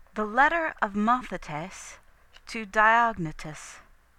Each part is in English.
The letter of Mothetes to Diognetus.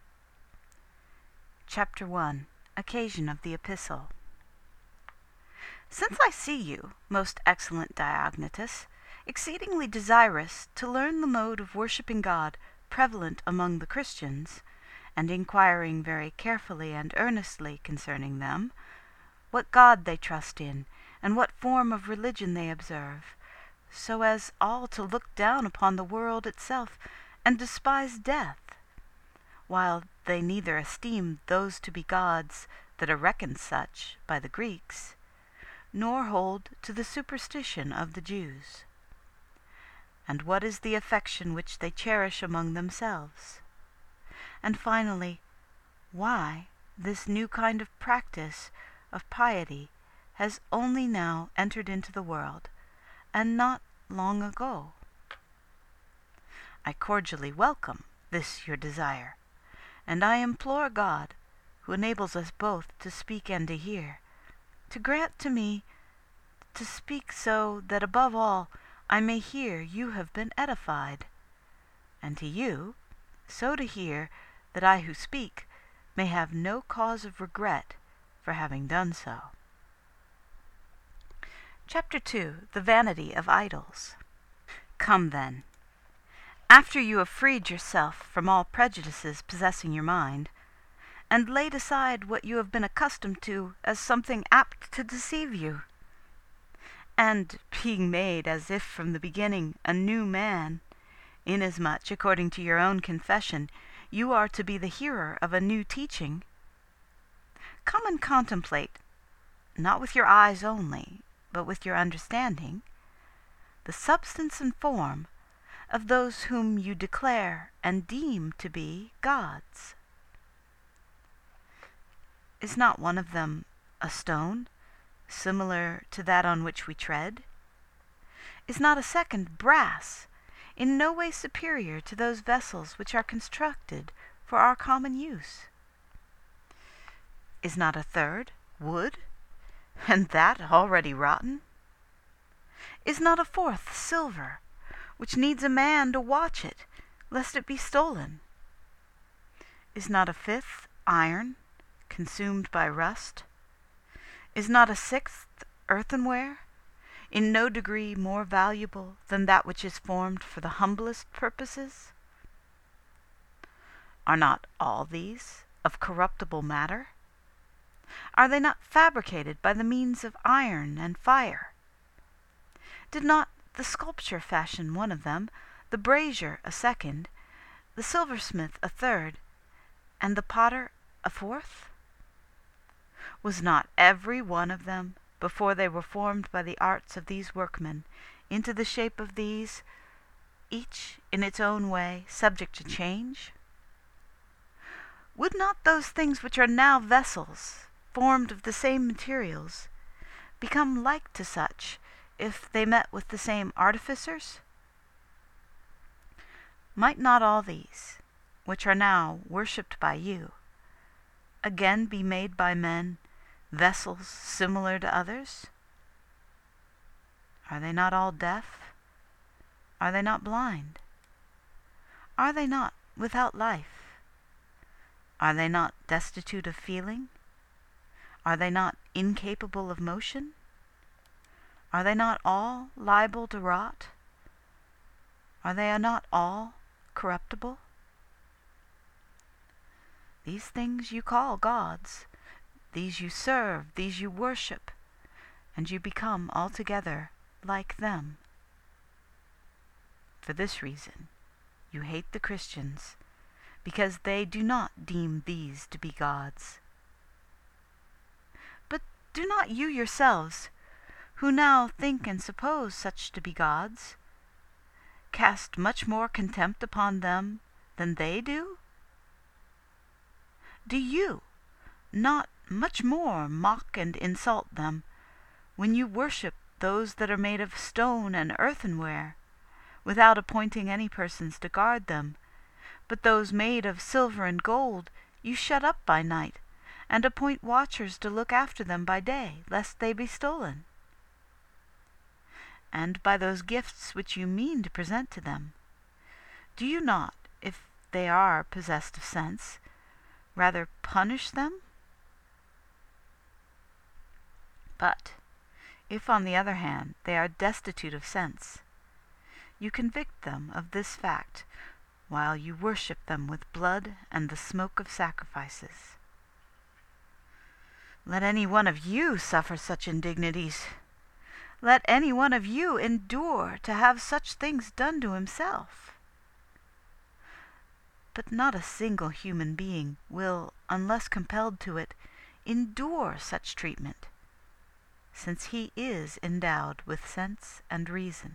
Chapter 1. Occasion of the Epistle. Since I see you, most excellent Diognetus, exceedingly desirous to learn the mode of worshipping God prevalent among the Christians, and inquiring very carefully and earnestly concerning them, what God they trust in, and what form of religion they observe, so as all to look down upon the world itself, and despise death, while they neither esteem those to be gods that are reckoned such by the Greeks, nor hold to the superstition of the Jews. And what is the affection which they cherish among themselves? And finally, why this new kind of practice of piety has only now entered into the world, and not long ago? I cordially welcome this your desire, and I implore God, who enables us both to speak and to hear, to grant to me to speak so that above all I may hear you have been edified, and to you so to hear that I who speak may have no cause of regret for having done so. Chapter 2. The Vanity of Idols. Come then, after you have freed yourself from all prejudices possessing your mind, and laid aside what you have been accustomed to as something apt to deceive you, and being made as if from the beginning a new man, inasmuch, according to your own confession, you are to be the hearer of a new teaching, come and contemplate, not with your eyes only, but with your understanding, the substance and form of those whom you declare and deem to be gods. Is not one of them a stone, similar to that on which we tread? Is not a second brass, in no way superior to those vessels which are constructed for our common use? Is not a third wood, and that already rotten? Is not a fourth silver, which needs a man to watch it, lest it be stolen? Is not a fifth iron, consumed by rust? Is not a sixth earthenware, in no degree more valuable than that which is formed for the humblest purposes? Are not all these of corruptible matter? Are they not fabricated by the means of iron and fire? Did not the sculptor fashion one of them, the brazier a second, the silversmith a third, and the potter a fourth? Was not every one of them, before they were formed by the arts of these workmen, into the shape of these, each in its own way subject to change? Would not those things which are now vessels, formed of the same materials, become like to such, if they met with the same artificers? Might not all these, which are now worshipped by you, again be made by men vessels similar to others? Are they not all deaf? Are they not blind? Are they not without life? Are they not destitute of feeling? Are they not incapable of motion? Are they not all liable to rot? Are they not all corruptible? These things you call gods, these you serve, these you worship, and you become altogether like them. For this reason you hate the Christians, because they do not deem these to be gods. But do not you yourselves, who now think and suppose such to be gods, cast much more contempt upon them than they do? Do you not much more mock and insult them, when you worship those that are made of stone and earthenware, without appointing any persons to guard them, but those made of silver and gold you shut up by night, and appoint watchers to look after them by day, lest they be stolen? And by those gifts which you mean to present to them, Do you not, if they are possessed of sense, rather punish them? But if, on the other hand, they are destitute of sense, you convict them of this fact while you worship them with blood and the smoke of sacrifices. Let any one of you suffer such indignities. Let any one of you endure to have such things done to himself. But not a single human being will, unless compelled to it, endure such treatment, since he is endowed with sense and reason.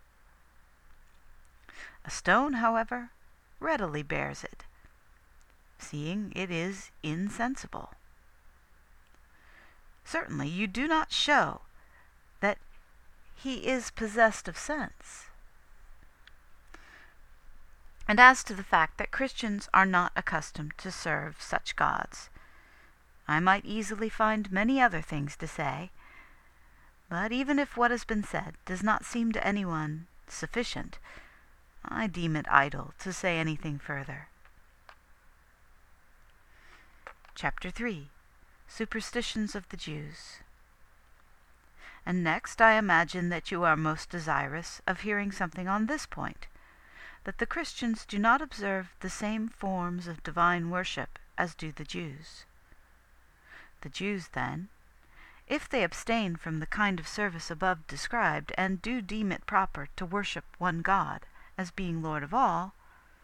A stone, however, readily bears it, seeing it is insensible. Certainly you do not show that he is possessed of sense. And as to the fact that Christians are not accustomed to serve such gods, I might easily find many other things to say, but even if what has been said does not seem to anyone sufficient, I deem it idle to say anything further. Chapter 3. Superstitions of the Jews. And next I imagine that you are most desirous of hearing something on this point, that the Christians do not observe the same forms of divine worship as do the Jews. The Jews, then, if they abstain from the kind of service above described, and do deem it proper to worship one God as being Lord of all,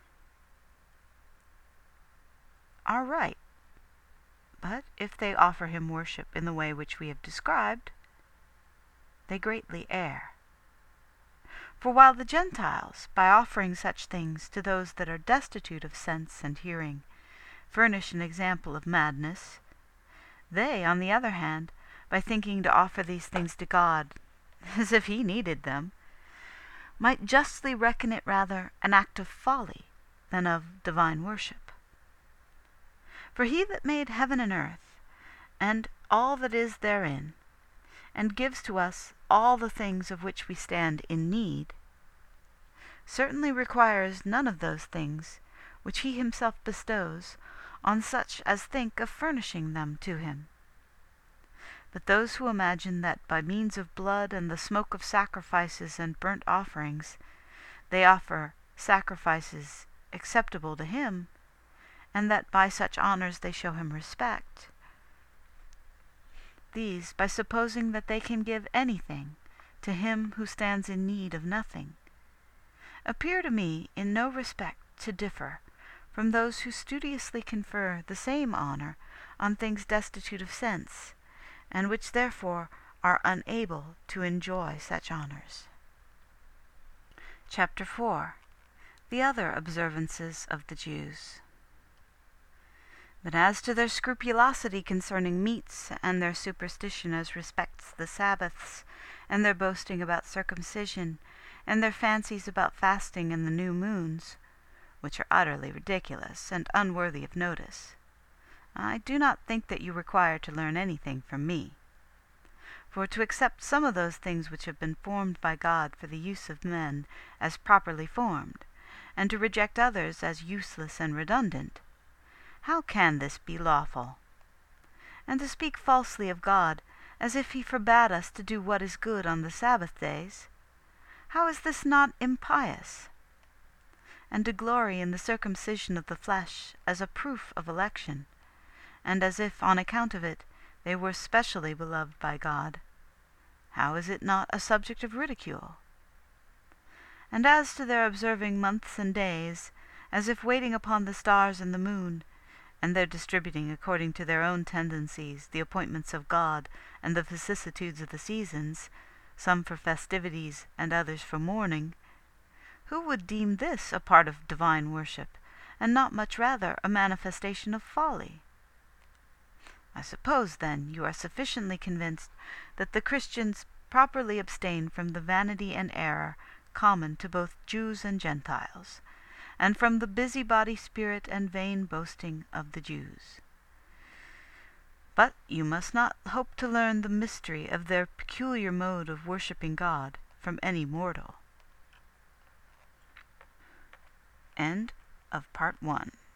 are right. But if they offer him worship in the way which we have described, they greatly err. For while the Gentiles, by offering such things to those that are destitute of sense and hearing, furnish an example of madness, they, on the other hand, by thinking to offer these things to God, as if he needed them, might justly reckon it rather an act of folly than of divine worship. For he that made heaven and earth, and all that is therein, and gives to us all the things of which we stand in need, certainly requires none of those things which he himself bestows on such as think of furnishing them to him. But those who imagine that by means of blood and the smoke of sacrifices and burnt offerings they offer sacrifices acceptable to him, and that by such honors they show him respect, these, by supposing that they can give anything to him who stands in need of nothing, appear to me in no respect to differ from those who studiously confer the same honor on things destitute of sense, and which therefore are unable to enjoy such honors. Chapter 4. The other observances of the Jews. But as to their scrupulosity concerning meats, and their superstition as respects the Sabbaths, and their boasting about circumcision, and their fancies about fasting and the new moons, which are utterly ridiculous and unworthy of notice, I do not think that you require to learn anything from me. For to accept some of those things which have been formed by God for the use of men as properly formed, and to reject others as useless and redundant, how can this be lawful? And to speak falsely of God, as if he forbade us to do what is good on the Sabbath days, how is this not impious? And to glory in the circumcision of the flesh as a proof of election, and as if on account of it they were specially beloved by God, how is it not a subject of ridicule? And as to their observing months and days, as if waiting upon the stars and the moon, and their distributing according to their own tendencies the appointments of God and the vicissitudes of the seasons, some for festivities and others for mourning, who would deem this a part of divine worship, and not much rather a manifestation of folly? I suppose, then, you are sufficiently convinced that the Christians properly abstain from the vanity and error common to both Jews and Gentiles, and from the busybody spirit and vain boasting of the Jews. But you must not hope to learn the mystery of their peculiar mode of worshipping God from any mortal. End of part 1.